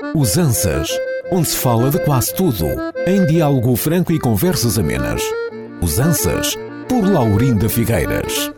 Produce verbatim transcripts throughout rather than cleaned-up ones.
Usanças, onde se fala de quase tudo, em diálogo franco e conversas amenas. Usanças, por Laurinda Figueiras.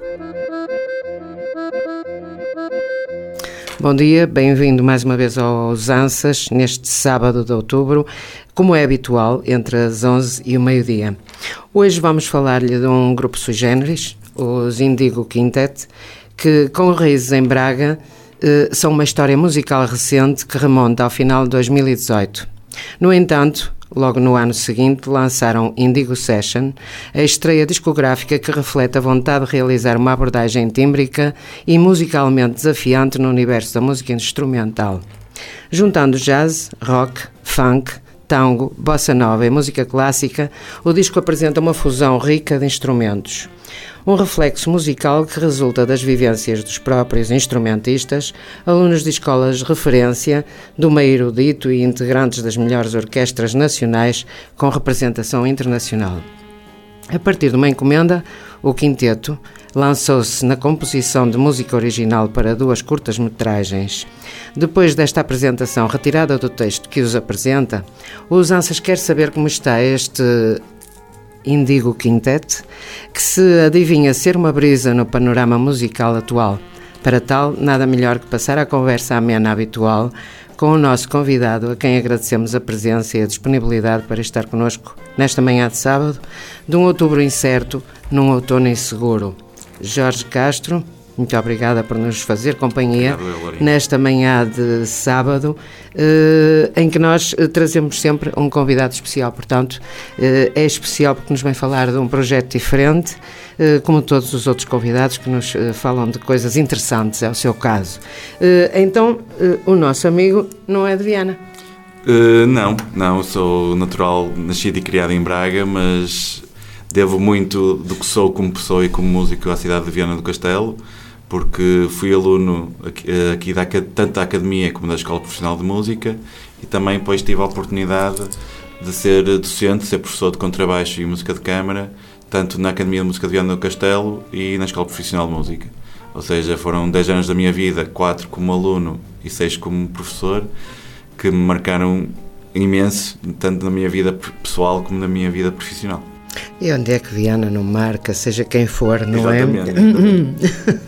Bom dia, bem-vindo mais uma vez ao Usanças, neste sábado de outubro, como é habitual, entre as onze e o meio-dia. Hoje vamos falar-lhe de um grupo sui generis, os Indigo Quintet, que, com raízes em Braga, são uma história musical recente que remonta ao final de dois mil e dezoito. No entanto, logo no ano seguinte, lançaram Indigo Session, a estreia discográfica que reflete a vontade de realizar uma abordagem tímbrica e musicalmente desafiante no universo da música instrumental. Juntando jazz, rock, funk, tango, bossa nova e música clássica, o disco apresenta uma fusão rica de instrumentos. Um reflexo musical que resulta das vivências dos próprios instrumentistas, alunos de escolas de referência, do meio erudito e integrantes das melhores orquestras nacionais com representação internacional. A partir de uma encomenda, o quinteto lançou-se na composição de música original para duas curtas-metragens. Depois desta apresentação retirada do texto que os apresenta, o Usanças quer saber como está este Indigo Quintet, que se adivinha ser uma brisa no panorama musical atual. Para tal, nada melhor que passar a conversa amena habitual com o nosso convidado, a quem agradecemos a presença e a disponibilidade para estar connosco nesta manhã de sábado, de um outubro incerto, num outono inseguro. Jorge Castro, muito obrigada por nos fazer companhia nesta manhã de sábado, eh, em que nós eh, trazemos sempre um convidado especial. Portanto, eh, é especial porque nos vem falar de um projeto diferente, eh, como todos os outros convidados que nos eh, falam de coisas interessantes, é o seu caso. Eh, então, eh, o nosso amigo não é de Viana? Uh, não, não, sou natural, nascido e criado em Braga, mas devo muito do que sou como pessoa e como músico à cidade de Viana do Castelo, porque fui aluno aqui, aqui da, tanto da Academia como da Escola Profissional de Música, e também depois tive a oportunidade de ser docente, ser professor de contrabaixo e música de câmara, tanto na Academia de Música de Viana do Castelo e na Escola Profissional de Música. Ou seja, foram dez anos da minha vida, quatro como aluno e seis como professor, que me marcaram imenso, tanto na minha vida pessoal como na minha vida profissional. E onde é que Viana não marca, seja quem for, não exatamente, é? Exatamente.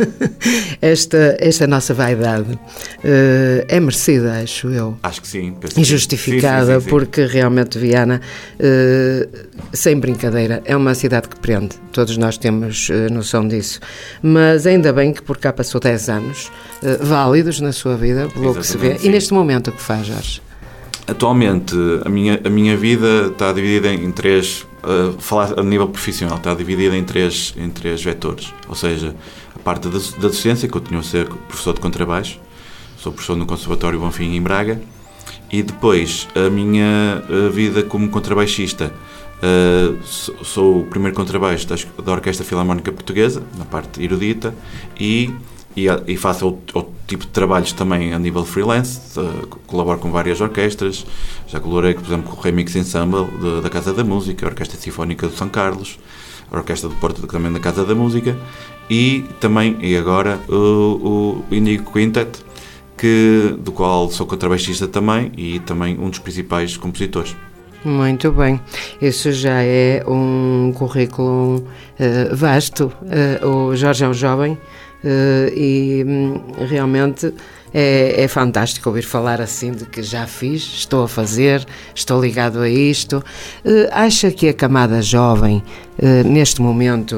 esta, esta nossa vaidade uh, é merecida, acho eu. Acho que sim. E justificada, sim, sim, sim, sim. Porque realmente Viana, uh, sem brincadeira, é uma cidade que prende. Todos nós temos uh, noção disso. Mas ainda bem que por cá passou dez anos, uh, válidos na sua vida, pelo que se vê. Sim. E neste momento o que faz, Jorge? Atualmente, a minha, a minha vida está dividida em três... Uh, falar a nível profissional, está dividida em três, em três vetores. Ou seja, a parte da, da docência, que eu continuo a ser professor de contrabaixo, sou professor no Conservatório Bonfim em Braga, e depois a minha a vida como contrabaixista. Uh, sou, sou o primeiro contrabaixo da, da Orquestra Filarmónica Portuguesa, na parte erudita, e E, e faço outro, outro tipo de trabalhos também a nível freelance, uh, colaboro com várias orquestras, já colaborei, por exemplo, com o Remix Ensemble de, da Casa da Música, a Orquestra Sinfónica do São Carlos, a Orquestra do Porto também da Casa da Música, e também, e agora, o, o Indigo Quintet, que, do qual sou contrabaixista também, e também um dos principais compositores. Muito bem, isso já é um currículo uh, vasto. Uh, o Jorge é um jovem, Uh, e um, realmente é, é fantástico ouvir falar assim de que já fiz, estou a fazer, estou ligado a isto. Uh, acha que a camada jovem, uh, neste momento,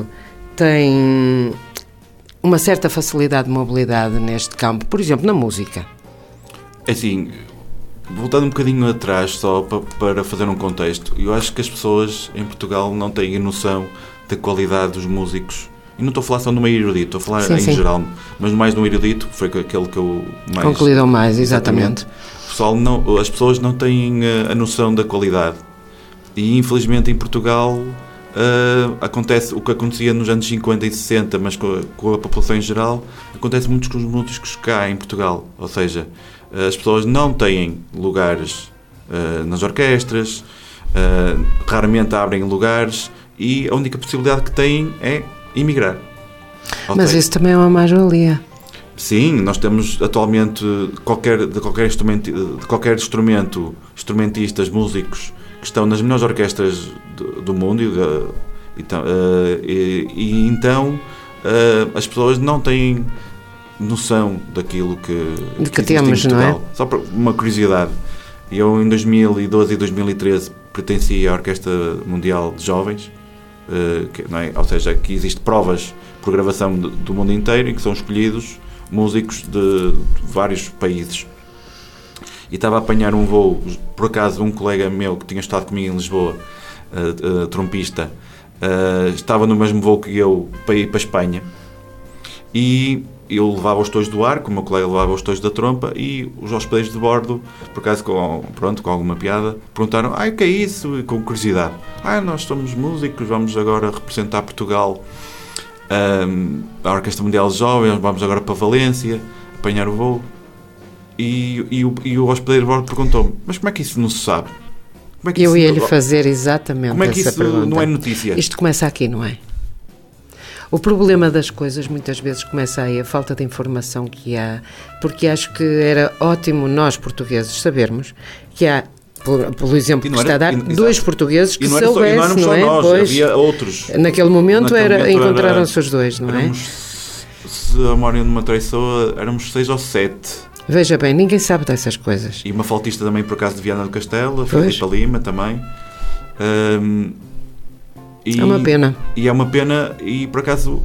tem uma certa facilidade de mobilidade neste campo, por exemplo, na música? Assim, voltando um bocadinho atrás, só para, para fazer um contexto, eu acho que as pessoas em Portugal não têm noção da qualidade dos músicos. E não estou a falar só no meio erudito, estou a falar sim, em sim. geral, mas mais no erudito, foi aquele que eu mais... Concluíram mais, exatamente. exatamente. Pessoal, não, as pessoas não têm a, a noção da qualidade. E infelizmente em Portugal uh, acontece o que acontecia nos anos cinquenta e sessenta, mas com a, com a população em geral, acontece muito com os músicos cá em Portugal. Ou seja, as pessoas não têm lugares uh, nas orquestras, uh, raramente abrem lugares, e a única possibilidade que têm é emigrar. Mas isso também é uma mais-valia. Sim, nós temos atualmente qualquer, de, qualquer instrumento, de qualquer instrumento, instrumentistas, músicos que estão nas melhores orquestras do, do mundo e, de, então, uh, e, e então uh, as pessoas não têm noção daquilo que, de que, que temos, não é? Só por uma curiosidade, eu em dois mil e doze e dois mil e treze pertenci à Orquestra Mundial de Jovens, uh, que, não é? Ou seja, que existe provas por gravação do, do mundo inteiro em que são escolhidos músicos de, de vários países. E estava a apanhar um voo, por acaso um colega meu que tinha estado comigo em Lisboa, uh, uh, trompista, uh, estava no mesmo voo que eu para ir para a Espanha, e eu levava os tojos do arco, o meu colega levava os tojos da trompa, e os hospedeiros de bordo, por acaso com, pronto, com alguma piada, perguntaram: ah, o que é isso? E com curiosidade: ah, nós somos músicos, vamos agora representar Portugal, um, a Orquestra Mundial de Jovens, vamos agora para Valência apanhar o voo. E, e, o, e o hospedeiro de bordo perguntou-me: mas como é que isso não se sabe? Como é que eu isso, ia-lhe fazer exatamente como é que essa isso pergunta. Não é notícia? Isto começa aqui, não é? O problema das coisas muitas vezes começa aí, a falta de informação que há, porque acho que era ótimo nós portugueses sabermos que há, por, pelo exemplo que está a dar, e, dois portugueses que e não soubessem, só, e não, não é? Nós, pois, havia outros. Naquele momento, naquele era, momento encontraram-se era, os dois, não éramos, é? Se a memória não me traiçoa, éramos seis ou sete. Veja bem, ninguém sabe dessas coisas. E uma flautista também, por acaso, de Viana do Castelo, a Pois. Filipa Lima também. Um, e, É uma pena. E é uma pena, e por acaso,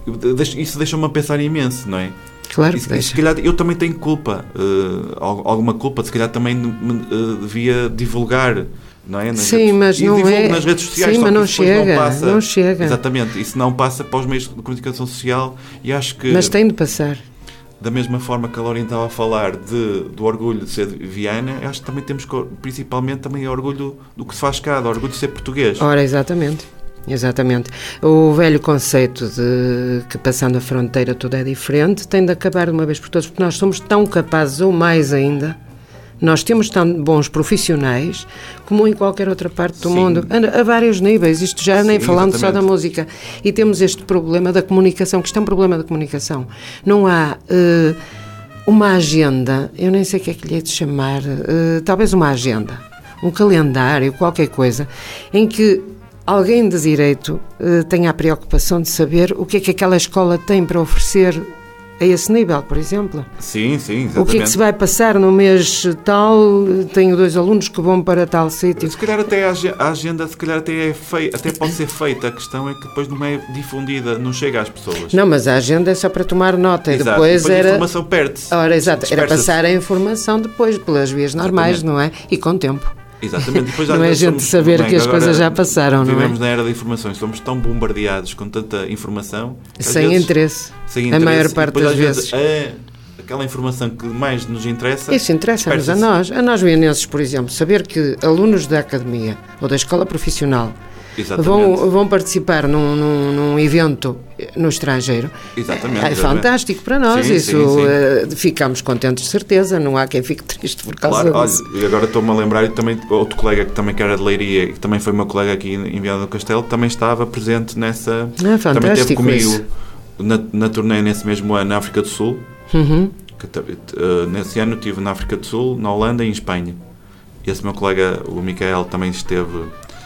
isso deixa-me a pensar imenso, não é? Claro E, que e, deixa. se calhar eu também tenho culpa, uh, alguma culpa, se calhar também uh, devia divulgar, não é? Nas Sim, redes, mas e não divulgo é. nas redes sociais, Sim, só mas que não isso depois chega, não passa. não chega. Exatamente, isso não passa para os meios de comunicação social, e acho que, Mas tem de passar. da mesma forma que a Laurinha estava a falar de, do orgulho de ser de Viana, acho que também temos que, principalmente, também orgulho do que se faz cá, do orgulho de ser português. Ora, exatamente. Exatamente. O velho conceito de que passando a fronteira tudo é diferente tem de acabar de uma vez por todas, porque nós somos tão capazes, ou mais ainda, nós temos tão bons profissionais como em qualquer outra parte do Sim. mundo, a, a vários níveis, isto já nem Sim, falando exatamente. só da música. E temos este problema da comunicação, que isto é um problema da comunicação. Não há uh, uma agenda, eu nem sei o que é que lhe hei de chamar, uh, talvez uma agenda, um calendário, qualquer coisa, em que alguém de direito uh, tenha a preocupação de saber o que é que aquela escola tem para oferecer a esse nível, por exemplo. Sim, sim, exatamente. O que é que se vai passar no mês tal, tenho dois alunos que vão para tal sítio. Se calhar até a ag- a agenda se calhar até, é fei- até pode ser feita, a questão é que depois não é difundida, não chega às pessoas. Não, mas a agenda é só para tomar nota. Exato. E depois, depois era... a informação perde-se. Ora, exato, era Dispersa-se. passar a informação depois, pelas vias normais, Exatamente. não é? E com tempo. Exatamente. Depois, Não às é vezes, gente somos- saber bem, que as agora coisas já passaram, não é? Vivemos na era da informação, somos tão bombardeados com tanta informação. às Sem vezes, interesse. sem A interesse, maior e parte depois, das às vezes. é aquela informação que mais nos interessa. Isso interessa-nos a dispersa-se. nós. A nós vienenses, por exemplo, saber que alunos da academia ou da escola profissional Exatamente. vão, vão participar num, num, num evento no estrangeiro. Exatamente, É, é exatamente. fantástico para nós. Sim, Isso sim, sim. eh, ficamos contentes de certeza. Não há quem fique triste por causa Claro, disso. olha, e agora estou-me a lembrar, e também outro colega que também que era de Leiria, que também foi meu colega aqui em Viana do Castelo, também estava presente nessa. Ah, fantástico também esteve comigo isso. na, na turnê nesse mesmo ano na África do Sul. Uhum. Que, uh, nesse ano estive na África do Sul, na Holanda e em Espanha. Esse meu colega, o Micael, também esteve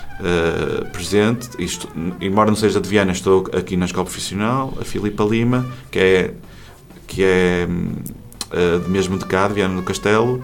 uh, presente. Isto, embora não seja de Viana, estou aqui na escola profissional. A Filipa Lima, que é, que é uh, mesmo de cá, de Viana do Castelo.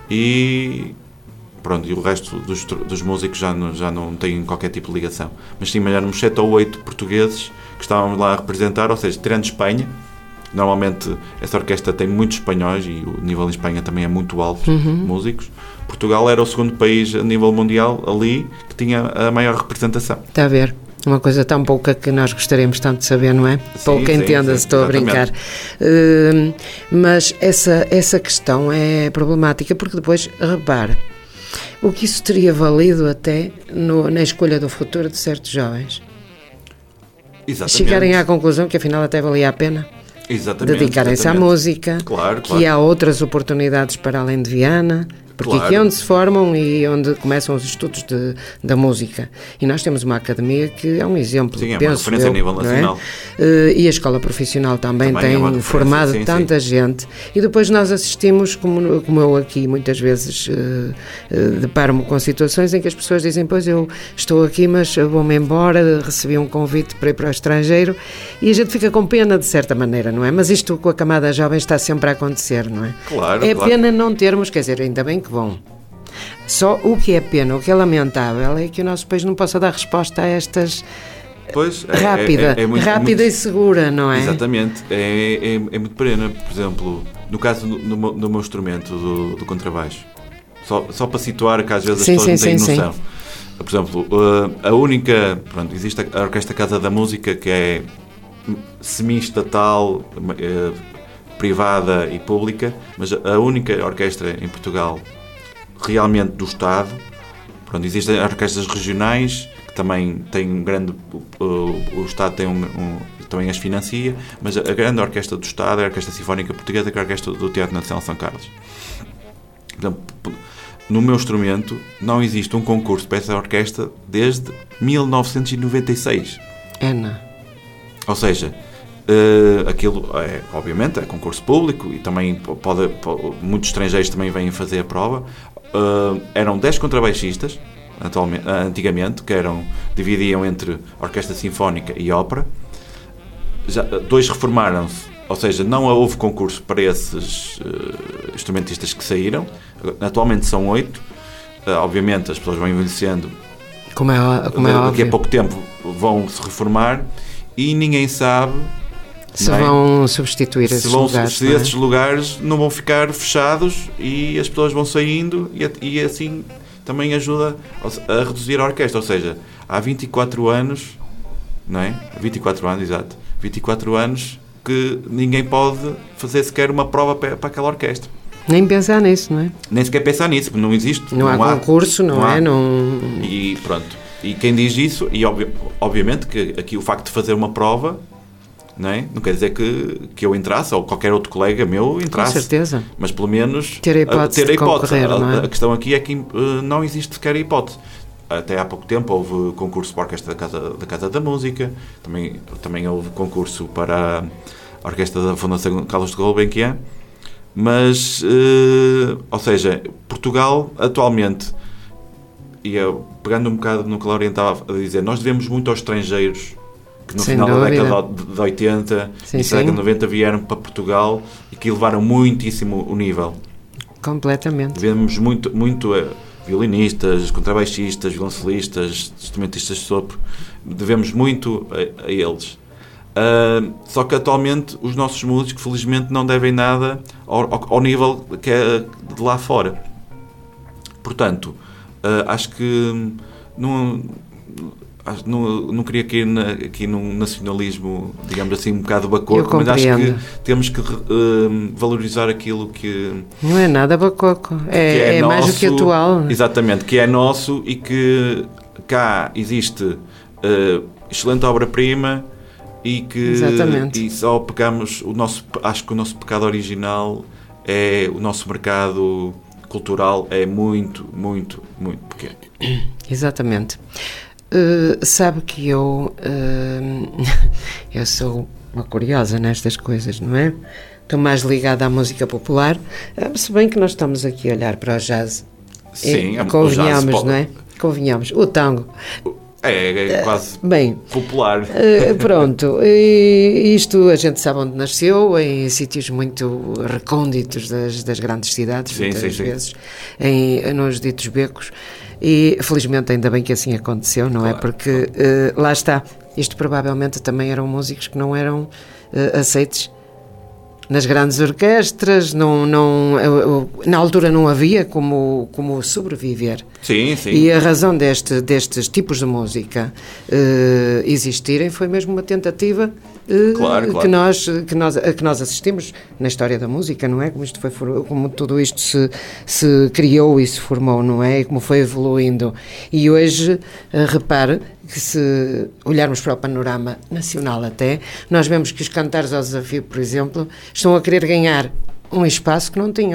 E pronto, e o resto dos, dos músicos já não, já não têm qualquer tipo de ligação. Mas sim, mas éramos sete ou oito portugueses que estávamos lá a representar, ou seja, tirando Espanha. Normalmente essa orquestra tem muitos espanhóis e o nível em Espanha também é muito alto, Uhum. músicos. Portugal era o segundo país a nível mundial ali que tinha a maior representação. Está a ver? Uma coisa tão pouca que nós gostaríamos tanto de saber, não é? Sim, Pouca sim, entenda-se, sim, estou a exatamente. brincar. Uh, mas essa, essa questão é problemática porque depois, repara, o que isso teria valido até no, na escolha do futuro de certos jovens. Exatamente. Chegarem à conclusão que afinal até valia a pena Exatamente, dedicarem-se à exatamente. música, Claro, que claro. há outras oportunidades para além de Viana, porque Claro. aqui é onde se formam e onde começam os estudos de, da música. E nós temos uma academia que é um exemplo, Sim, é uma penso referência eu, a nível não é? nacional. Uh, e a escola profissional também, Também é tem uma referência, formado sim, tanta sim. gente. E depois nós assistimos, como, como eu aqui muitas vezes uh, uh, deparo-me com situações em que as pessoas dizem, pois eu estou aqui, mas eu vou-me embora, recebi um convite para ir para o estrangeiro, e a gente fica com pena de certa maneira, não é? Mas isto com a camada jovem está sempre a acontecer, não é? Claro, É claro. pena não termos, quer dizer, ainda bem que vão. Só o que é pena, o que é lamentável é que o nosso país não possa dar resposta a estas Pois, é, rápida, é, é muito, rápida muito, e segura, não é? Exatamente, é, é, é muito pena. Por exemplo, no caso do, do, meu- do meu instrumento, do, do contrabaixo, só, só para situar que às vezes Sim, as pessoas sim, não têm sim, noção. Por exemplo, uh, a única, pronto, existe a Orquestra Casa da Música, que é semi-estatal, uh, privada e pública, mas a única orquestra em Portugal realmente do Estado. Pronto, existem orquestras regionais que também têm um grande, o, o Estado tem um, um, também as financia, mas a, a grande orquestra do Estado é a Orquestra Sinfónica Portuguesa, que é a Orquestra do Teatro Nacional de São Carlos. Portanto, no meu instrumento não existe um concurso para essa orquestra desde mil novecentos e noventa e seis. Ana. Ou seja, uh, aquilo é, obviamente, é concurso público e também pode, pode, muitos estrangeiros também vêm fazer a prova. Uh, eram dez contrabaixistas, atualmente, antigamente, que eram, dividiam entre orquestra sinfónica e ópera. Já, dois reformaram-se, ou seja, não houve concurso para esses uh, instrumentistas que saíram. Atualmente são oito. Uh, obviamente as pessoas vão envelhecendo. Como é, como é Daqui óbvio. a pouco tempo vão se reformar e ninguém sabe Se não é? vão substituir se, esses vão, lugares. se não é? esses lugares não vão ficar fechados e as pessoas vão saindo e, e assim também ajuda a reduzir a orquestra. Ou seja, há vinte e quatro anos, não é? vinte e quatro anos, exato. vinte e quatro anos que ninguém pode fazer sequer uma prova para, para aquela orquestra. Nem pensar nisso, não é? Nem sequer pensar nisso, porque não existe. Não, não há concurso, não, não é? há. Não... E pronto. E quem diz isso, e obvi obviamente que aqui o facto de fazer uma prova, não é? Não quer dizer que, que eu entrasse, ou qualquer outro colega meu entrasse. Com certeza. Mas pelo menos Ter a hipótese ter a, hipótese. de concorrer, a, não é? a questão aqui é que uh, não existe sequer a hipótese. Até há pouco tempo houve concurso para a Orquestra da Casa da, Casa da Música, também, também houve concurso para a Orquestra da Fundação Carlos de Gulbenkian, mas, uh, ou seja, Portugal atualmente, e eu, pegando um bocado no que a Laurinha estava a dizer, nós devemos muito aos estrangeiros que no Sem final dúvida. da década de oitenta Sim, e da década sim. de noventa vieram para Portugal e que elevaram muitíssimo o nível. Completamente. Devemos muito, muito a violinistas, contrabaixistas, violoncelistas, instrumentistas de sopro, devemos muito a, a eles. Uh, só que atualmente os nossos músicos, felizmente, não devem nada ao, ao, ao nível que é de lá fora. Portanto, uh, acho que não, acho, não, não queria cair na, aqui num nacionalismo, digamos assim, um bocado bacoco, mas acho que temos que uh, valorizar aquilo que... Não é nada bacoco, é, que é, é nosso, mais do que atual. Exatamente, que é nosso e que cá existe uh, excelente obra-prima e que Exatamente. e só pegamos o nosso, acho que o nosso pecado original é o nosso mercado cultural é muito, muito, muito pequeno. Exatamente. Uh, sabe que eu uh, eu sou uma curiosa nestas coisas, não é? Estou mais ligada à música popular, uh, se bem que nós estamos aqui a olhar para o jazz. Sim, e, é, convenhamos, o jazz, não é? Convenhamos. O tango. É, é quase Bem, popular. Uh, pronto, e isto a gente sabe onde nasceu, em sítios muito recônditos das, das grandes cidades, Sim, muitas sim, sim. vezes, em, nos ditos becos, e felizmente ainda bem que assim aconteceu, não é? Claro. Porque uh, lá está, isto provavelmente também eram músicos que não eram uh, aceites nas grandes orquestras, não, não, na altura não havia como, como sobreviver. Sim, sim. E a razão deste, destes tipos de música uh, existirem foi mesmo uma tentativa uh, Claro, claro. Que, nós, que, nós, a que nós assistimos na história da música, não é? Como, isto foi, como tudo isto se, se criou e se formou, não é? E como foi evoluindo. E hoje, uh, repare, que se olharmos para o panorama nacional até, nós vemos que os cantares ao desafio, por exemplo, estão a querer ganhar um espaço que não tinham.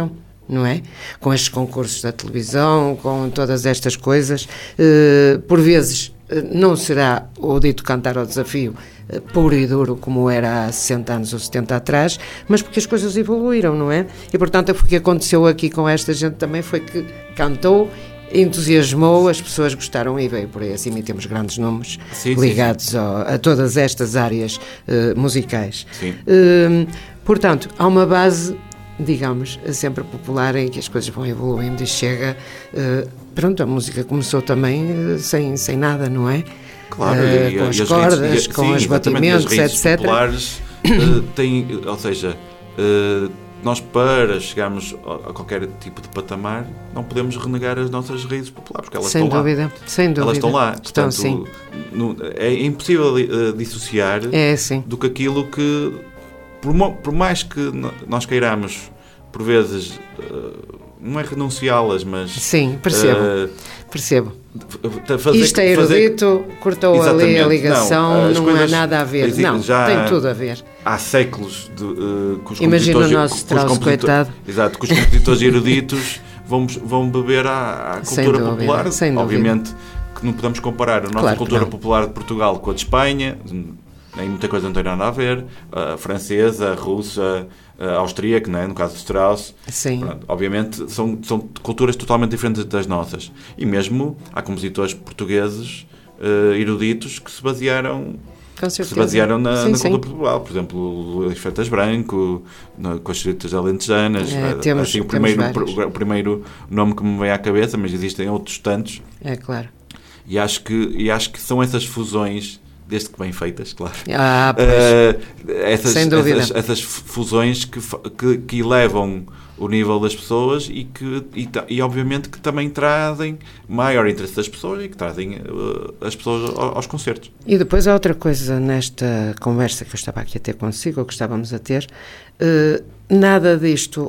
não é? Com estes concursos da televisão, com todas estas coisas, eh, por vezes eh, não será o dito cantar ao desafio eh, puro e duro como era há sessenta anos ou setenta atrás, mas porque as coisas evoluíram, não é? E portanto o que aconteceu aqui com esta gente também foi que cantou, entusiasmou, as pessoas gostaram e veio por aí acima, e temos grandes nomes sim, ligados sim, sim. Ao, a todas estas áreas uh, musicais. Sim. Uh, portanto, há uma base, digamos, sempre popular em que as coisas vão evoluindo e chega... Uh, pronto, a música começou também uh, sem, sem nada, não é? Claro, uh, e, com e as as cordas, raízes, com sim, os batimentos, as raízes etcétera. populares uh, têm, ou seja... Uh, nós, para chegarmos a qualquer tipo de patamar, não podemos renegar as nossas raízes populares, porque elas sem estão dúvida, lá. Sem dúvida. Elas estão lá. Estão, Portanto, sim. No, é impossível uh, dissociar é, sim. do que aquilo que, por, por mais que nós queiramos, por vezes, uh, não é renunciá-las, mas... Sim, percebo. Uh, percebo. Fazer, Isto é erudito, fazer... cortou Exatamente. ali a ligação, não, não há nada a ver. Existe, não, já tem tudo a ver. Há séculos de, uh, com os Imagina compositores... o nosso Strauss, coitado. Exato, que os compositores eruditos vão, vão beber à, à cultura dúvida, popular. Sem Obviamente que não podemos comparar a nossa claro cultura popular de Portugal com a de Espanha, nem muita coisa não tem nada a ver, a francesa, a russa, a austríaca, não é? No caso de Strauss. Sim. Pronto, obviamente são, são culturas totalmente diferentes das nossas. E mesmo há compositores portugueses uh, eruditos que se basearam... Com que se basearam na, sim, na sim. cultura popular, por exemplo, o Luís Freitas Branco, na, com as escritas alentejanas, é, temos, assim, o, temos primeiro, o primeiro nome que me vem à cabeça, mas existem outros tantos. É claro. E acho que, e acho que são essas fusões, desde que bem feitas, claro, ah, pois. Uh, essas, Sem dúvida. essas, essas fusões que, que, que elevam o nível das pessoas e que e, e obviamente que também trazem maior interesse das pessoas e que trazem uh, as pessoas aos, aos concertos. E depois há outra coisa nesta conversa que eu estava aqui a ter consigo, ou que estávamos a ter, uh, nada disto,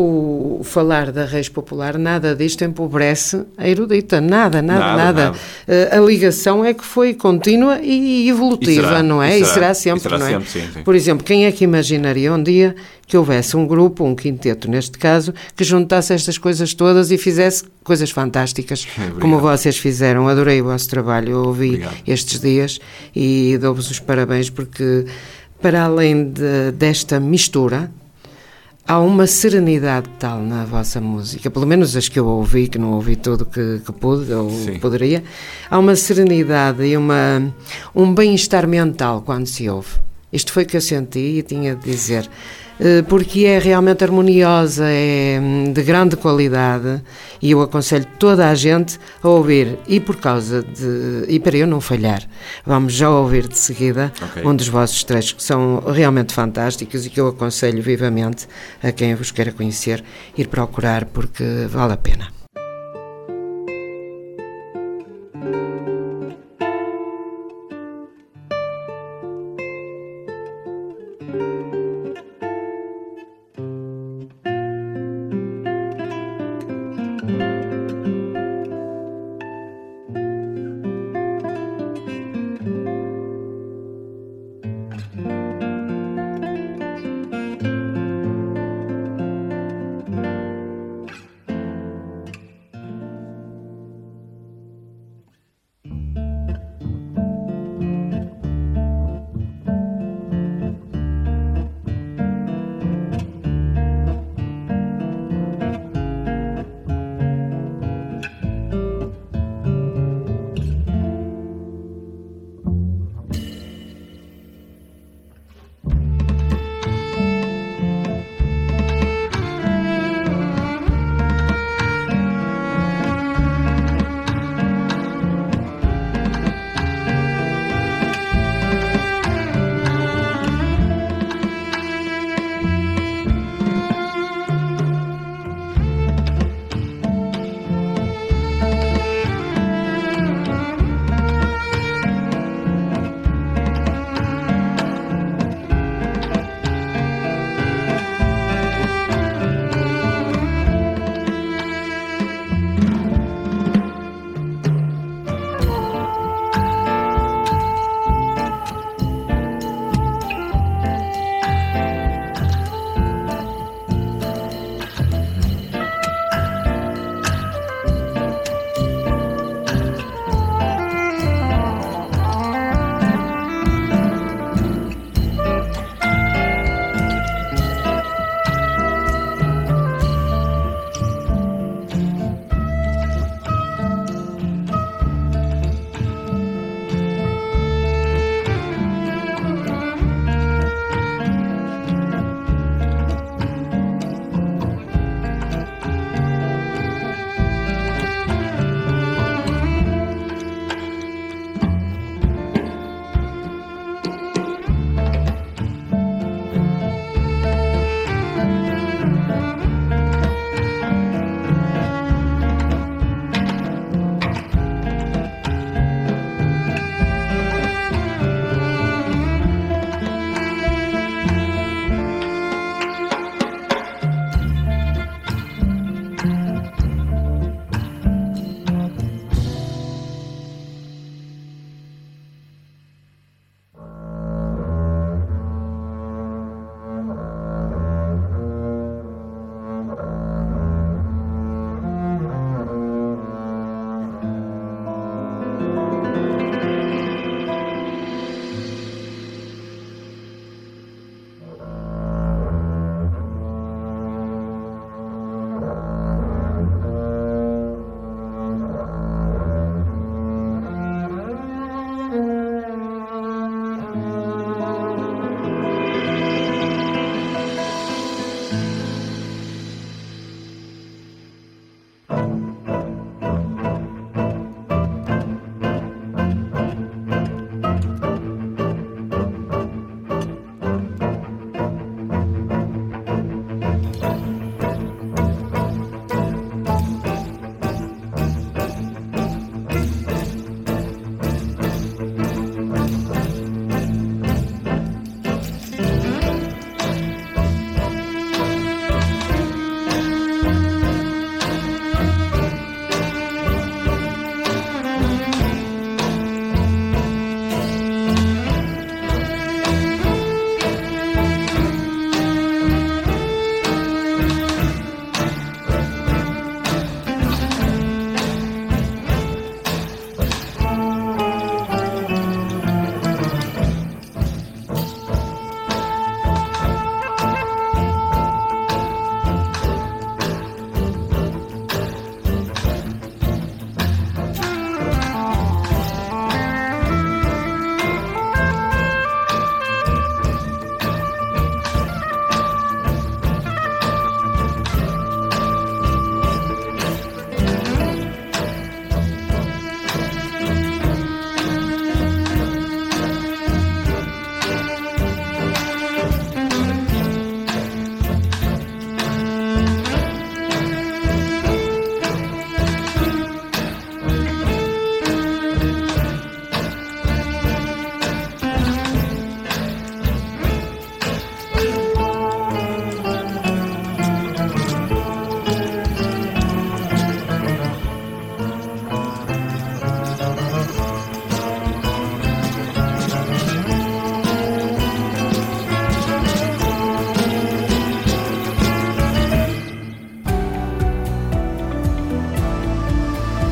o, o falar da raiz popular, nada disto empobrece a erudita, nada, nada, nada. nada. nada. Uh, a ligação é que foi contínua e evolutiva, e será, não é? E será, será, e será sempre, e será não é? sempre sim, sim. Por exemplo, quem é que imaginaria um dia que houvesse um grupo, um quinteto neste caso, que juntasse estas coisas todas e fizesse coisas fantásticas, Obrigado. como vocês fizeram. Adorei o vosso trabalho, eu ouvi Obrigado. estes dias e dou-vos os parabéns porque, para além de, desta mistura, há uma serenidade tal na vossa música, pelo menos as que eu ouvi, que não ouvi tudo que, que pude ou Sim. poderia, há uma serenidade e uma, um bem-estar mental quando se ouve. Isto foi o que eu senti e tinha de dizer, porque é realmente harmoniosa, é de grande qualidade e eu aconselho toda a gente a ouvir, e por causa de, e para eu não falhar, vamos já ouvir de seguida okay. um dos vossos trechos que são realmente fantásticos e que eu aconselho vivamente a quem vos queira conhecer ir procurar porque vale a pena.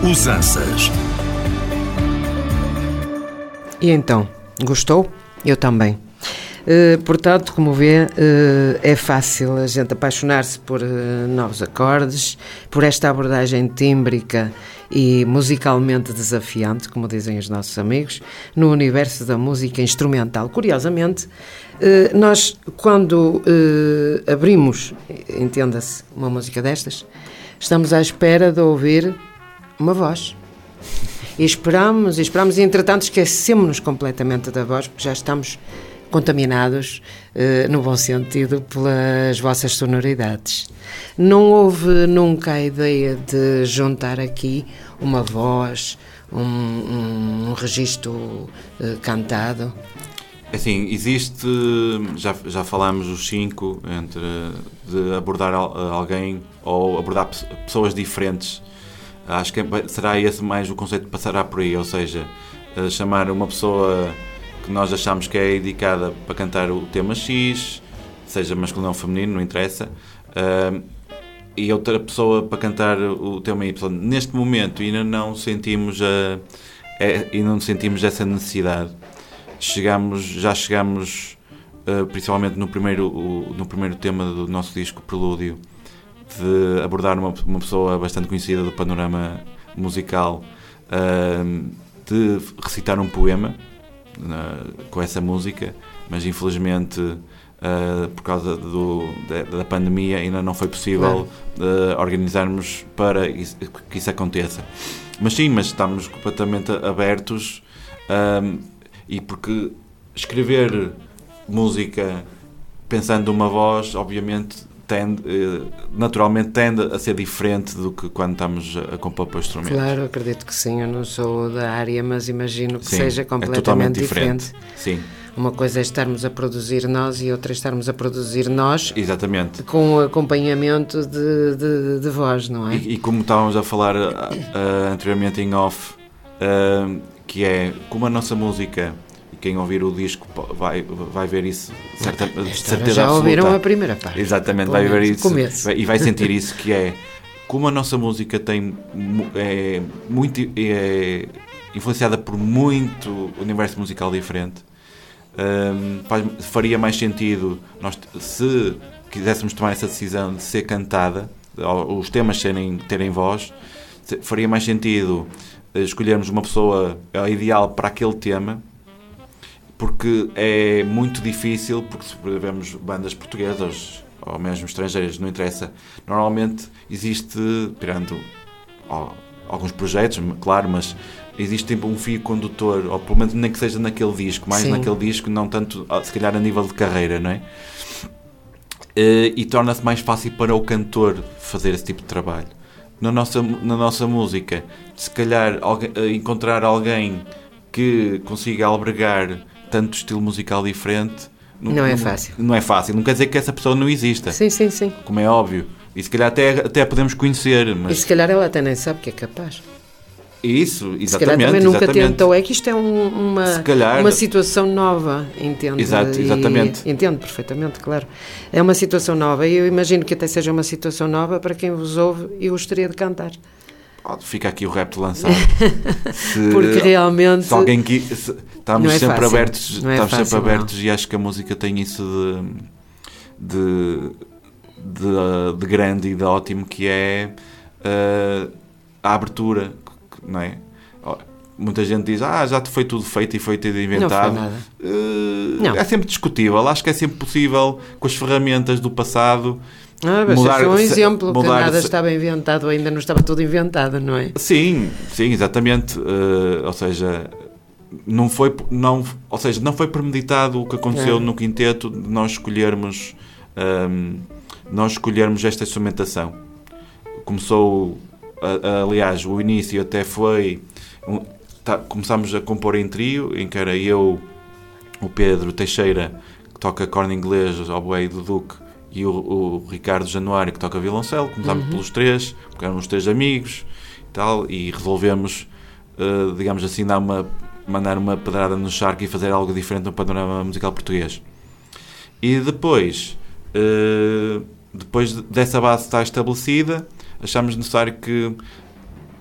Usanças. E então, gostou? Eu também. Uh, portanto, como vê, uh, é fácil a gente apaixonar-se por uh, novos acordes, por esta abordagem tímbrica e musicalmente desafiante, como dizem os nossos amigos, no universo da música instrumental. Curiosamente, uh, nós, quando uh, abrimos, entenda-se, uma música destas, estamos à espera de ouvir uma voz. E esperamos, e esperamos, e entretanto esquecemos-nos completamente da voz, porque já estamos contaminados, eh, no bom sentido, pelas vossas sonoridades. Não houve nunca a ideia de juntar aqui uma voz, um, um, um registro eh, cantado? Assim, existe, já, já falámos os cinco, entre de abordar alguém ou abordar pessoas diferentes. Acho que será esse mais o conceito que passará por aí, ou seja, chamar uma pessoa que nós achamos que é indicada para cantar o tema X, seja masculino ou feminino, não interessa, uh, e outra pessoa para cantar o tema Y. Neste momento ainda não sentimos, a, é, ainda não sentimos essa necessidade. Chegamos, já chegamos, uh, principalmente no primeiro, o, no primeiro tema do nosso disco, Prelúdio, de abordar uma, uma pessoa bastante conhecida do panorama musical, uh, de recitar um poema uh, com essa música, mas infelizmente uh, por causa do, da, da pandemia ainda não foi possível claro. uh, organizarmos para isso, que isso aconteça. Mas sim, mas estamos completamente abertos, uh, e porque escrever música pensando numa voz, obviamente, Tende, naturalmente tende a ser diferente do que quando estamos a compor para o instrumento. Claro, acredito que sim, eu não sou da área, mas imagino que sim, seja completamente é totalmente diferente. diferente. Sim. Uma coisa é estarmos a produzir nós e outra é estarmos a produzir nós. Exatamente. Com acompanhamento de, de, de voz, não é? E, e como estávamos a falar uh, uh, anteriormente em off, uh, que é como a nossa música, quem ouvir o disco vai, vai ver isso certa, de certeza já absoluta. ouviram a primeira parte. Exatamente, vai ver isso começo. E vai sentir isso, que é como a nossa música tem, é, muito, é influenciada por muito universo musical diferente. Um, faz, faria mais sentido nós, se quiséssemos tomar essa decisão de ser cantada, os temas serem, terem voz, faria mais sentido escolhermos uma pessoa ideal para aquele tema, porque é muito difícil, porque se vemos bandas portuguesas ou mesmo estrangeiras, não interessa, normalmente existe, tirando ó, alguns projetos, claro, mas existe tipo um fio condutor, ou pelo menos nem que seja naquele disco, mais Sim. naquele disco, não tanto, se calhar a nível de carreira, não é? E, e torna-se mais fácil para o cantor fazer esse tipo de trabalho. Na nossa, na nossa música, se calhar alguém, encontrar alguém que consiga albergar tanto estilo musical diferente não, não é fácil. Não é fácil. Não quer dizer que essa pessoa não exista. Sim, sim, sim. Como é óbvio. E se calhar até, até podemos conhecer. Mas... E se calhar ela até nem sabe que é capaz. Isso, exatamente. Se calhar também nunca exatamente. tentou. É que isto é um, uma, calhar... uma situação nova, entendo. Exato, exatamente. E, entendo perfeitamente, claro. É uma situação nova e eu imagino que até seja uma situação nova para quem vos ouve e gostaria de cantar. Fica aqui o repto lançado. Se, Porque realmente se alguém que se, estamos é sempre fácil. abertos, é estamos fácil, sempre abertos não. E acho que a música tem isso de de, de, de grande e de ótimo, que é uh, a abertura, não é? Muita gente diz, ah, já foi tudo feito e foi tudo inventado. Não foi nada. Uh, não. É sempre discutível. Acho que é sempre possível, com as ferramentas do passado. Ah, mas mudar, é um exemplo, mudar, que nada estava inventado, ainda não estava tudo inventado, não é? Sim, sim, exatamente. Uh, ou seja, não foi, não, ou seja, não foi premeditado o que aconteceu é. no quinteto de nós escolhermos, um, nós escolhermos esta instrumentação. Começou, a, a, aliás, o início até foi, um, tá, começámos a compor em trio, em que era eu, o Pedro Teixeira, que toca corno inglês, oboé do Duque, e o, o Ricardo Januário, que toca violoncelo. Começámos uhum. pelos três, porque éramos três amigos e tal, e resolvemos, uh, digamos assim, dar uma, mandar uma pedrada no charco e fazer algo diferente no panorama musical português. E depois, uh, depois dessa base estar estabelecida, achámos necessário que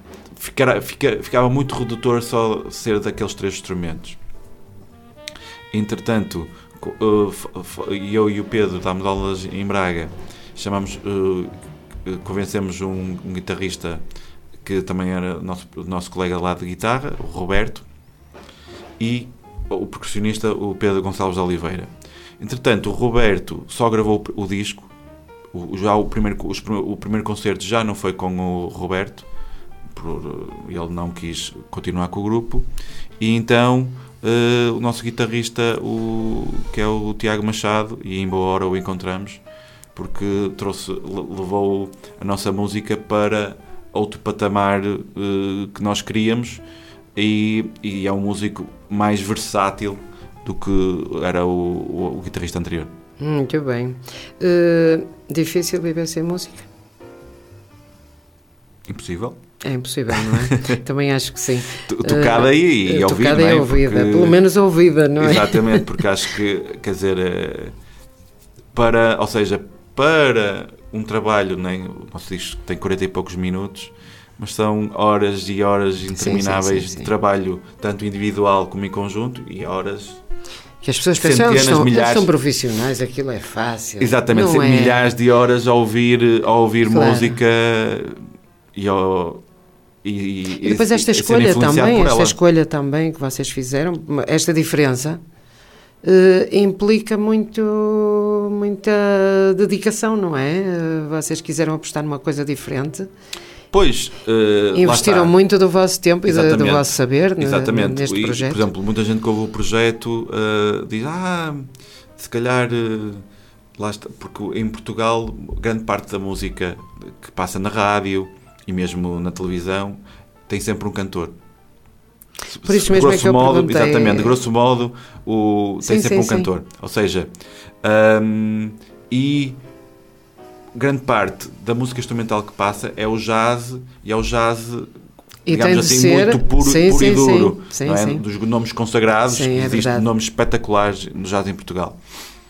ficara, fica, ficava muito redutor só ser daqueles três instrumentos. Entretanto, eu e o Pedro dámos aulas em Braga, chamamos, convencemos um, um guitarrista que também era nosso, nosso colega lá de guitarra, o Roberto, e o percussionista, o Pedro Gonçalves de Oliveira. Entretanto, o Roberto só gravou o, o disco, o, já o, primeiro, os, o primeiro concerto já não foi com o Roberto, por, ele não quis continuar com o grupo, e então uh, o nosso guitarrista, o, que é o Tiago Machado, e em boa hora o encontramos, porque trouxe, levou a nossa música para outro patamar uh, que nós queríamos, e, e é um músico mais versátil do que era o, o, o guitarrista anterior. Muito bem. Uh, difícil viver sem música? Impossível. É impossível, não é? Também acho que sim. Tocada uh, e, e ouvida. Tocada não é? e ouvida, porque, pelo menos ouvida, não é? Exatamente, porque acho que, quer dizer, para, ou seja, para um trabalho, nem, o nosso disco tem quarenta e poucos minutos, mas são horas e horas intermináveis sim, sim, sim, sim. de trabalho, tanto individual como em conjunto, e horas... Que as pessoas pensam, eles são, eles são profissionais, aquilo é fácil. Exatamente, não é... milhares de horas a ouvir, a ouvir claro. música e, ao, e, e depois esta escolha também, esta escolha também que vocês fizeram, esta diferença, uh, implica muito, muita dedicação, não é? Uh, vocês quiseram apostar numa coisa diferente. Pois, uh, investiram muito do vosso tempo e do, do vosso saber Exatamente. neste e, projeto. Por exemplo, muita gente que ouve o projeto uh, diz, ah, se calhar, uh, lá está, porque em Portugal, grande parte da música que passa na rádio e mesmo na televisão tem sempre um cantor. Por isso mesmo grosso é que eu modo, perguntei... Exatamente, grosso modo, o, tem sim, sempre sim, um sim. cantor. Ou seja, um, e... grande parte da música instrumental que passa é o jazz, e é o jazz, e digamos assim, ser... muito puro, sim, puro sim, e duro, sim, não é? sim. Dos nomes consagrados, sim, é existem verdade. nomes espetaculares no jazz em Portugal.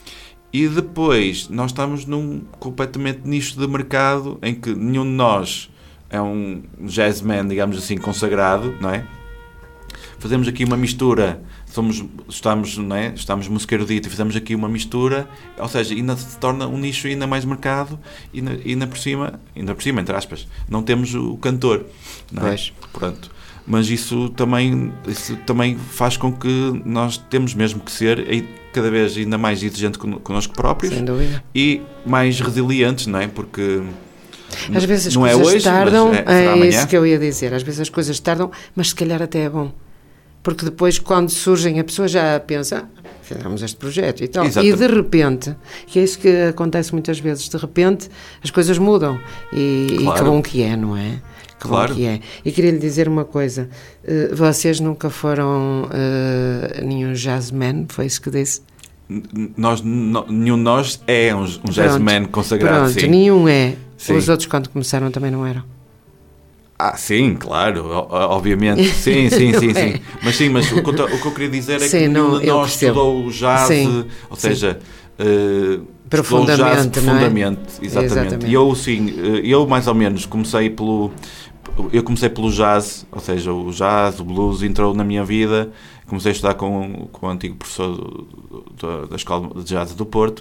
E depois, nós estamos num completamente nicho de mercado em que nenhum de nós é um jazzman, digamos assim, consagrado, não é? Fazemos aqui uma mistura, somos, estamos, não é? Estamos música erudita e fizemos aqui uma mistura, ou seja, ainda se torna um nicho ainda mais marcado e ainda, ainda por cima, ainda por cima, entre aspas, não temos o cantor, não é? Pois. Pronto. Mas isso também, isso também faz com que nós temos mesmo que ser cada vez ainda mais exigentes connosco próprios. Sem dúvida. E mais resilientes, não é? Porque às vezes as não coisas é hoje, tardam, mas é, é isso que eu ia dizer, às vezes as coisas tardam, mas se calhar até é bom. Porque depois, quando surgem, a pessoa já pensa, ah, fizemos este projeto e tal. Exatamente. E de repente, que é isso que acontece muitas vezes, de repente as coisas mudam. E, claro. E que bom que é, não é? Que claro. Bom que é. E queria lhe dizer uma coisa, uh, vocês nunca foram uh, nenhum jazzman, foi isso que disse? Nós, no, nenhum de nós é um, um jazzman consagrado. Pronto, sim. nenhum é. Sim. Os outros, quando começaram, também não eram. Ah, sim, claro, obviamente, sim, sim, sim, sim. É. Mas sim, mas o que, eu, o que eu queria dizer é sim, que não, nenhum de nós estudou o jazz, sim, ou seja, uh, profundamente, jazz profundamente, não é? exatamente. Exatamente. E eu, sim, eu mais ou menos comecei pelo, eu comecei pelo jazz, ou seja, o jazz, o blues entrou na minha vida, comecei a estudar com, com o antigo professor da, da Escola de Jazz do Porto,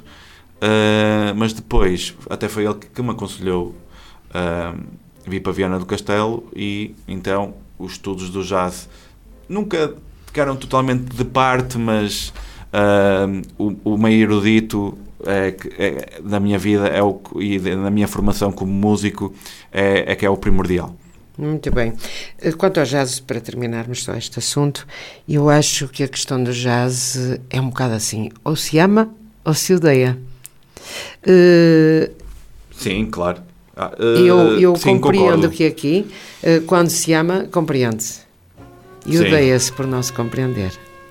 uh, mas depois, até foi ele que, que me aconselhou uh, vi para Viana do Castelo e então os estudos do jazz nunca ficaram totalmente de parte, mas uh, o, o meio erudito é, é, da minha vida é o, e na minha formação como músico é, é que é o primordial. Muito bem. Quanto ao jazz, para terminarmos só este assunto, eu acho que a questão do jazz é um bocado assim, ou se ama ou se odeia. Uh, Sim, claro. Ah, uh, eu eu sim, compreendo concordo. que aqui, uh, quando se ama, compreende-se. E odeia-se por não se compreender.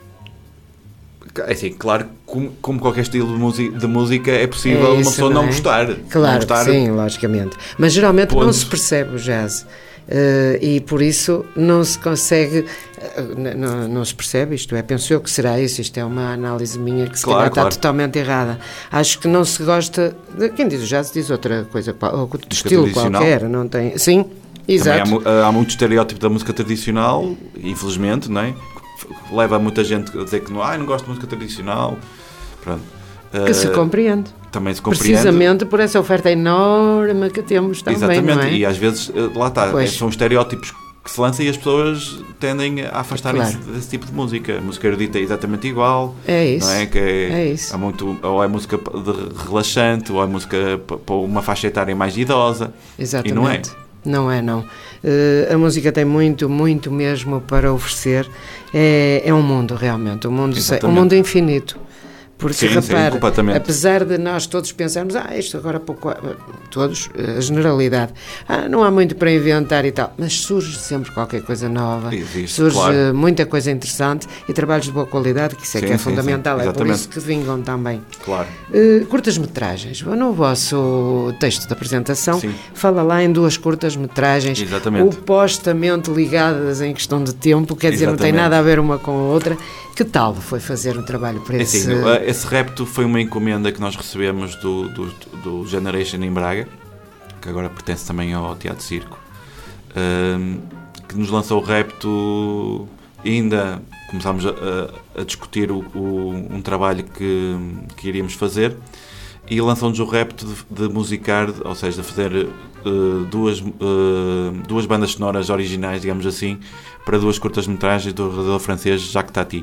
É assim, claro, como, como qualquer estilo de música, de música é possível é isso, uma pessoa não, não é? gostar. Claro, não gostar, sim, logicamente. Mas geralmente ponto. Não se percebe o jazz. Uh, e por isso não se consegue, uh, não, não se percebe, isto é, penso eu que será isso, isto é uma análise minha que se claro, calhar claro. está totalmente errada. Acho que não se gosta, de, quem diz o jazz diz outra coisa, ou de estilo qualquer, não tem, sim, Exato. Também há, há muito estereótipo da música tradicional, infelizmente, não é? Leva muita gente a dizer que não, ah, não gosto de música tradicional. Pronto. Que uh, se compreende. Também se compreende. Precisamente por essa oferta enorme que temos também. Exatamente, não é? E às vezes, lá está, pois. São estereótipos que se lançam e as pessoas tendem a afastarem-se claro. desse tipo de música. A música erudita é exatamente igual. É isso. Não é? Que é, é isso. Há muito, ou é música de relaxante, ou é música para uma faixa etária mais idosa. Exatamente. E não é. Não é, não. Uh, a música tem muito, muito mesmo para oferecer. É, é um mundo, realmente. Um mundo, um mundo infinito. Porque, sim, repare, sim, apesar de nós todos pensarmos, ah, isto agora pouco, todos, a generalidade, ah, não há muito para inventar e tal, mas surge sempre qualquer coisa nova, Existe, surge claro. muita coisa interessante e trabalhos de boa qualidade, que isso é sim, que é sim, fundamental, sim, é por isso que vingam também. Claro. Uh, curtas-metragens, no vosso texto de apresentação, sim. fala lá em duas curtas-metragens, opostamente ligadas em questão de tempo, quer dizer, Exatamente. Não tem nada a ver uma com a outra. Que tal foi fazer um trabalho para esse... Assim, esse repto foi uma encomenda que nós recebemos do, do, do Generation em Braga, que agora pertence também ao Teatro Circo, um, que nos lançou o repto e ainda começámos a, a, a discutir o, o, um trabalho que, que iríamos fazer e lançou-nos o repto de, de musicar, ou seja, de fazer uh, duas, uh, duas bandas sonoras originais, digamos assim, para duas curtas-metragens do realizador francês Jacques Tati.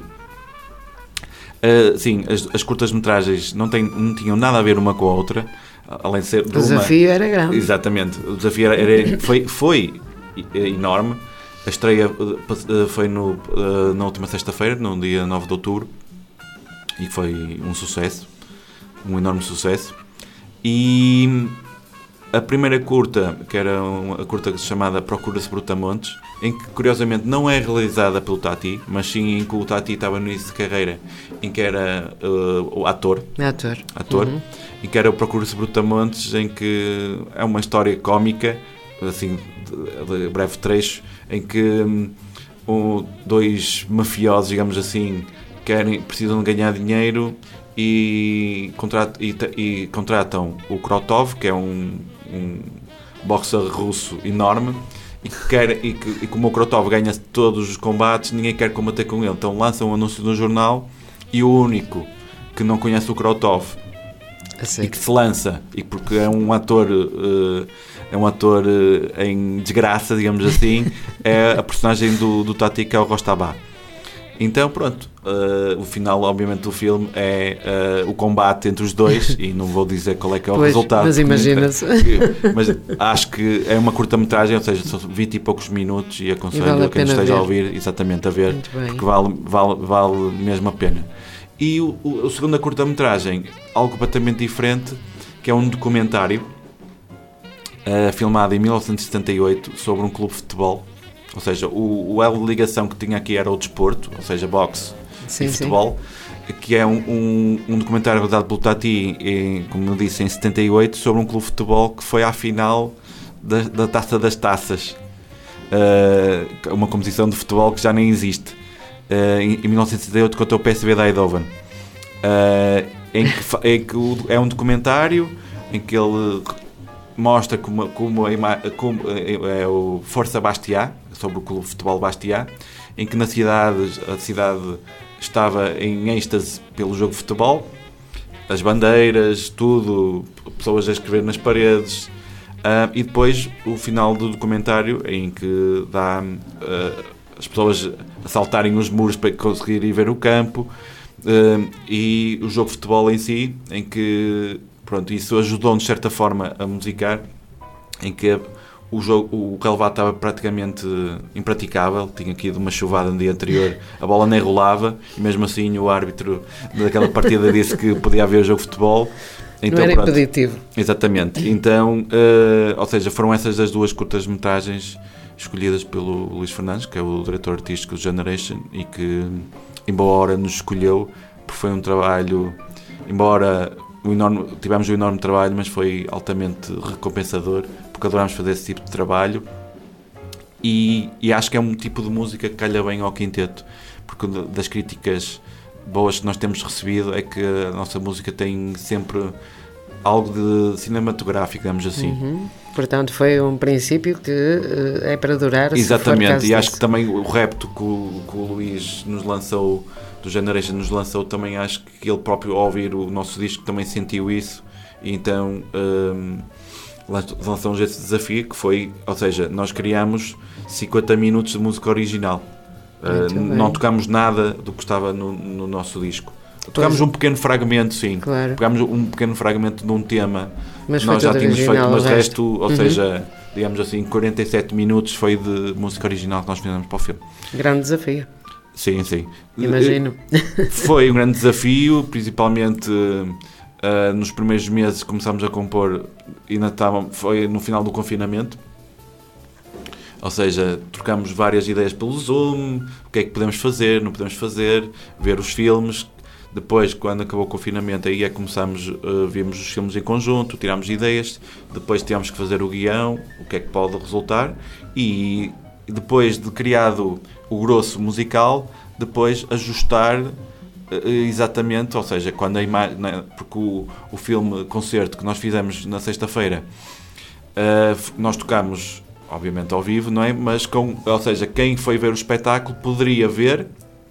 Uh, sim, as, as curtas-metragens não, não tinham nada a ver uma com a outra, além de ser... O desafio uma... era grande. Exatamente, o desafio era, era, foi, foi enorme. A estreia uh, foi no, uh, na última sexta-feira, no dia nove de outubro, e foi um sucesso, um enorme sucesso. E a primeira curta, que era uma, a curta chamada Procura-se Brutamontes, em que curiosamente não é realizada pelo Tati, mas sim em que o Tati estava no início de carreira, em que era uh, o ator, ator, ator uhum. em que era o Procura-se Brutamontes, em que é uma história cómica, assim, de, de breve trecho, em que um, dois mafiosos, digamos assim, querem, precisam de ganhar dinheiro e, contrat, e, e contratam o Krotov, que é um, um boxer russo enorme, e que, quer, e, que, e como o Krotov ganha todos os combates, ninguém quer combater com ele. Então lançam um anúncio no jornal e o único que não conhece o Krotov e que se lança, e porque é um ator, uh, é um ator uh, em desgraça, digamos assim, é a personagem do, do Tati, que é o Rostabá. Então, pronto, uh, o final, obviamente, do filme é uh, o combate entre os dois, e não vou dizer qual é que é o pois, resultado. Mas imagina-se. Mas acho que é uma curta-metragem, ou seja, são vinte e poucos minutos, e aconselho vale a quem esteja ver. a ouvir, exatamente, a ver, porque vale, vale, vale mesmo a pena. E o, o, a segunda curta-metragem, algo completamente diferente, que é um documentário uh, filmado em mil novecentos e setenta e oito sobre um clube de futebol. Ou seja, o, o elo de ligação que tinha aqui era o desporto, ou seja, boxe sim, e futebol, sim. que é um, um, um documentário realizado pelo Tati, em, como eu disse, em setenta e oito, sobre um clube de futebol que foi à final da, da Taça das Taças, uh, uma competição de futebol que já nem existe, uh, em, em mil novecentos e setenta e oito, contra o P S V de Eindhoven, uh, em que, em que o, é um documentário em que ele mostra como, como, como é, é o Força Bastia, sobre o clube de futebol Bastia, em que na cidade, a cidade estava em êxtase pelo jogo de futebol, as bandeiras, tudo, pessoas a escrever nas paredes, uh, e depois o final do documentário em que dá uh, as pessoas a saltarem os muros para conseguirem ver o campo, uh, e o jogo de futebol em si, em que pronto, isso ajudou-nos de certa forma a musicar, em que o, jogo, o relevado estava praticamente impraticável, tinha aqui de uma chuvada no dia anterior, a bola nem rolava, e mesmo assim o árbitro daquela partida disse que podia haver jogo de futebol. Então, não era pronto, impeditivo. Exatamente. Então, uh, ou seja, foram essas as duas curtas-metragens escolhidas pelo Luís Fernandes, que é o diretor artístico do Generation, e que, em boa hora, nos escolheu, porque foi um trabalho, embora um enorme, tivemos um enorme trabalho, mas foi altamente recompensador, porque adorámos fazer esse tipo de trabalho, e, e acho que é um tipo de música que calha bem ao quinteto, porque das críticas boas que nós temos recebido é que a nossa música tem sempre algo de cinematográfico, digamos assim. Uhum. Portanto, foi um princípio que uh, é para durar. Exatamente, e acho que também o repto que o, que o Luís nos lançou, do Generation nos lançou, também acho que ele próprio, ao ouvir o nosso disco, também sentiu isso, e então um, lançamos esse desafio, que foi, ou seja, nós criamos cinquenta minutos de música original. Uh, não tocámos nada do que estava no, no nosso disco. Tocámos um pequeno fragmento, sim. Claro. Tocámos um pequeno fragmento de um tema mas que nós já tínhamos feito, mas o resto, resto, ou uhum. seja, digamos assim, quarenta e sete minutos foi de música original que nós fizemos para o filme. Grande desafio. Sim, sim. Imagino. Foi um grande desafio, principalmente uh, nos primeiros meses começámos a compor, ainda estava, foi no final do confinamento. Ou seja, trocámos várias ideias pelo Zoom, o que é que podemos fazer, não podemos fazer, ver os filmes. Depois, quando acabou o confinamento, aí é que começámos, uh, vimos os filmes em conjunto, tirámos ideias, depois tínhamos que fazer o guião, o que é que pode resultar, e depois de criado o grosso musical, depois ajustar uh, exatamente, ou seja, quando a imagem, né, porque o, o filme concerto que nós fizemos na sexta-feira, uh, nós tocámos, obviamente ao vivo, não é? Mas com, ou seja, quem foi ver o espetáculo poderia ver,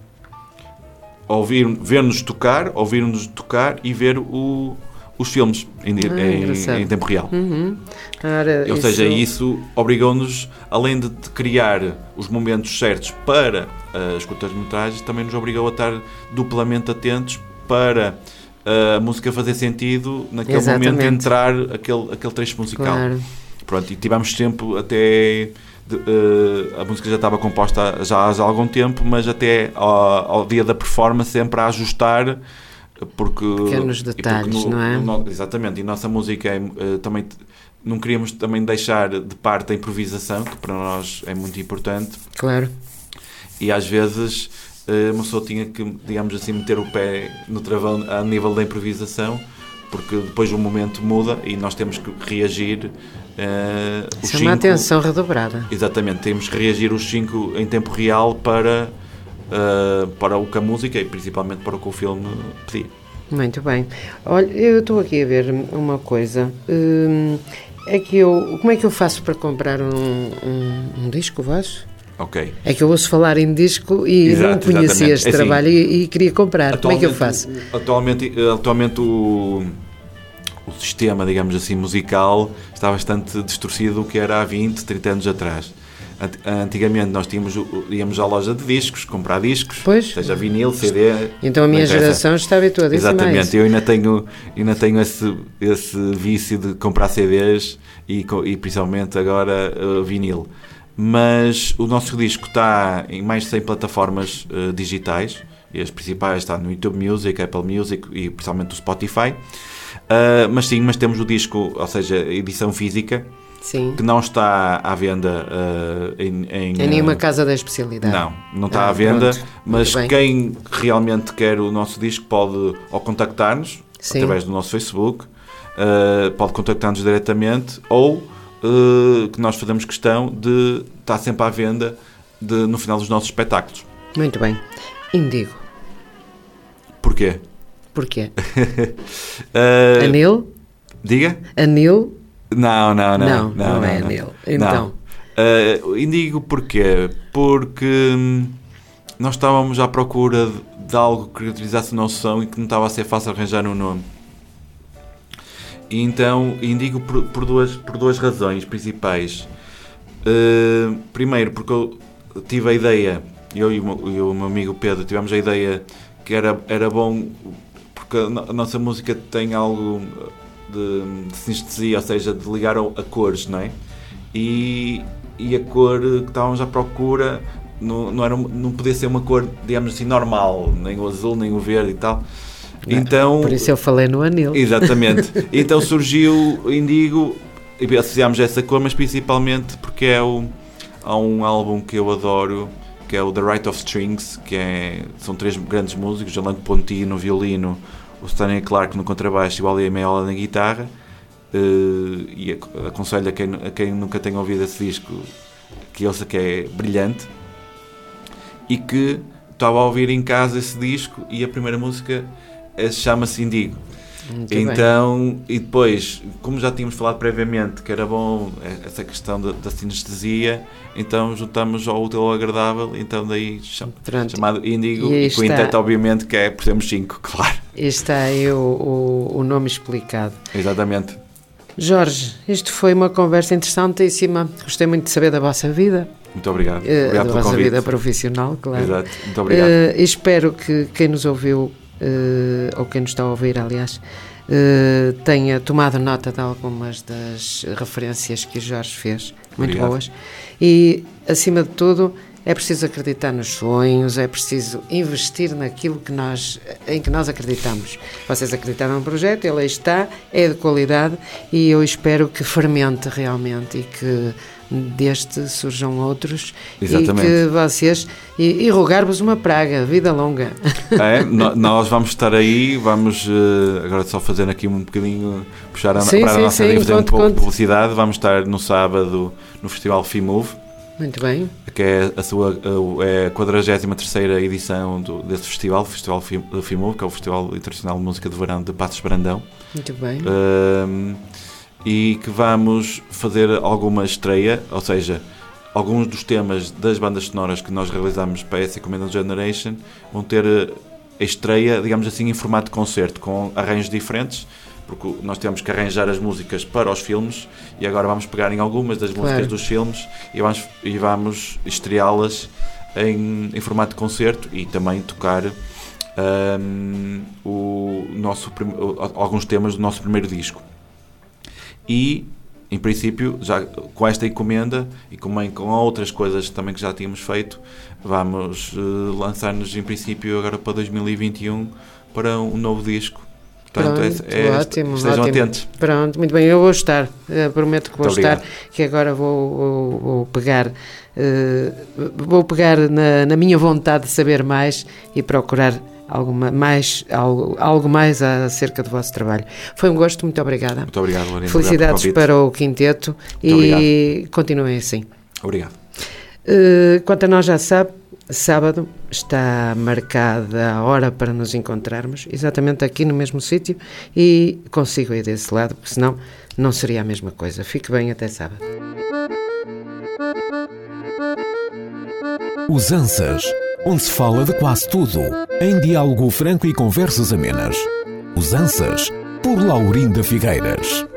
ouvir, ver-nos tocar, ouvir-nos tocar e ver o, os filmes em, ah, em, em tempo real. Uhum. Ora, ou isso... seja, isso obrigou-nos, além de criar os momentos certos para as curtas-metragens, também nos obrigou a estar duplamente atentos para a música fazer sentido naquele Exatamente. momento, entrar aquele, aquele trecho musical. Claro. Pronto, e tivemos tempo até... De, uh, a música já estava composta já há algum tempo, mas até ao, ao dia da performance sempre a ajustar, porque... Pequenos detalhes, porque no, não é? No, exatamente, e nossa música é, uh, também... Não queríamos também deixar de parte a improvisação, que para nós é muito importante. Claro. E às vezes uh, uma pessoa tinha que, digamos assim, meter o pé no travão a nível da improvisação, porque depois o momento muda e nós temos que reagir. Uh, os Isso é cinco, uma atenção redobrada. Exatamente, temos que reagir os cinco em tempo real para, uh, para o que a música e principalmente para o que o filme pedia. Muito bem. Olha, eu estou aqui a ver uma coisa. Hum, é que eu. Como é que eu faço para comprar um, um, um disco vosso? Ok. É que eu ouço falar em disco e Exato, não conhecia exatamente. este É assim, trabalho e, e queria comprar. Como é que eu faço? Atualmente, atualmente o, o sistema, digamos assim, musical está bastante distorcido do que era há vinte, trinta anos atrás. Antigamente nós tínhamos, íamos à loja de discos, comprar discos, pois. seja vinil, C D... Então a minha geração está habituada a isso. Exatamente, eu ainda tenho, ainda tenho esse, esse vício de comprar C Ds e, e principalmente agora uh, vinil. Mas o nosso disco está em mais de cem plataformas uh, digitais, e as principais estão no YouTube Music, Apple Music e principalmente o Spotify. Uh, mas sim, mas temos o disco, ou seja, edição física, sim, que não está à venda uh, em, em... Em nenhuma uh, casa da especialidade. Não, não está ah, à venda, pronto, mas quem realmente quer o nosso disco pode ou contactar-nos, sim, através do nosso Facebook, uh, pode contactar-nos diretamente, ou uh, que nós fazemos questão de estar sempre à venda de, no final dos nossos espetáculos. Muito bem. Indigo. Porquê? Porquê? uh, Anil? Diga? Anil? Não, não, não. Não, não, não, não é não, Anil. Então? Uh, indigo porquê? Porque hum, nós estávamos à procura de, de algo que caracterizasse o nosso som e que não estava a ser fácil arranjar um nome. E então indigo por, por, duas, por duas razões principais. Uh, primeiro, porque eu tive a ideia, eu e o meu, e o meu amigo Pedro tivemos a ideia que era, era bom, porque a nossa música tem algo de, de sinestesia, ou seja, de ligar a cores, não é? E, e a cor que estávamos à procura não, não, era, não podia ser uma cor, digamos assim, normal, nem o azul, nem o verde e tal. Então, por isso eu falei no anil. Exatamente. Então surgiu o Indigo e associámos essa cor, mas principalmente porque é o, há um álbum que eu adoro, que é o The Right of Strings, que é, são três grandes músicos, Alan Ponti no violino, o Stanley Clarke no contrabaixo e o Ali Meola na guitarra. Uh, e aconselho a quem, a quem nunca tenha ouvido esse disco que ouça, que é brilhante, e que estava a ouvir em casa esse disco e a primeira música chama-se Indigo. Muito então, bem. E depois, como já tínhamos falado previamente que era bom essa questão da, da sinestesia, então juntamos ao útil ao agradável, então daí cham, chamado Índigo e, e Quinteto, obviamente, que é por sermos cinco, claro. E está aí o, o, o nome explicado. Exatamente. Jorge, isto foi uma conversa interessantíssima. Gostei muito de saber da vossa vida. Muito obrigado. Obrigado uh, pelo da vossa convite. vida profissional, claro. Exato. Muito obrigado. Uh, espero que quem nos ouviu, uh, ou quem nos está a ouvir, aliás, uh, tenha tomado nota de algumas das referências que o Jorge fez. Muito obrigado. Boas. E, acima de tudo, é preciso acreditar nos sonhos, é preciso investir naquilo que nós, em que nós acreditamos. Vocês acreditaram no projeto, ele aí está, é de qualidade e eu espero que fermente realmente e que deste surjam outros. Exatamente. E que vocês, e, e rogar-vos uma praga, vida longa. É, no, nós vamos estar aí, vamos uh, agora só fazendo aqui um bocadinho, puxar a, sim, para sim, a nossa sim, linha, fazer conto, um pouco conto. de publicidade. Vamos estar no sábado no Festival FIMove. Muito bem. Que é a sua é a quadragésima terceira edição do, desse festival, o Festival FIMove, que é o Festival Internacional de Música de Verão de Passos Brandão. Muito bem. Um, e que vamos fazer alguma estreia, ou seja, alguns dos temas das bandas sonoras que nós realizamos para essa Encomenda Generation vão ter a estreia, digamos assim, em formato de concerto, com arranjos diferentes, porque nós temos que arranjar as músicas para os filmes e agora vamos pegar em algumas das músicas claro. dos filmes e vamos, e vamos estreá-las em, em formato de concerto e também tocar um, o nosso, alguns temas do nosso primeiro disco. E, em princípio, já com esta encomenda e também com outras coisas também que já tínhamos feito, vamos uh, lançar-nos, em princípio, agora para dois mil e vinte e um para um novo disco. Portanto, Pronto, é, é, ótimo, estejam ótimo. atentos. Pronto, muito bem, eu vou estar, eu prometo que vou Muito estar, obrigado. que agora vou, vou, vou pegar, uh, vou pegar na, na minha vontade de saber mais e procurar alguma mais, algo, algo mais acerca do vosso trabalho. Foi um gosto, muito obrigada. Muito obrigado, Lorena. Felicidades para o quinteto muito e obrigado. Continuem assim. Obrigado. Uh, quanto a nós já sabe, sábado está marcada a hora para nos encontrarmos, exatamente aqui no mesmo sítio, e consigo ir desse lado, porque senão não seria a mesma coisa. Fique bem, até sábado. Os Ansas, onde se fala de quase tudo, em diálogo franco e conversas amenas. Os Ansas, por Laurinda Figueiras.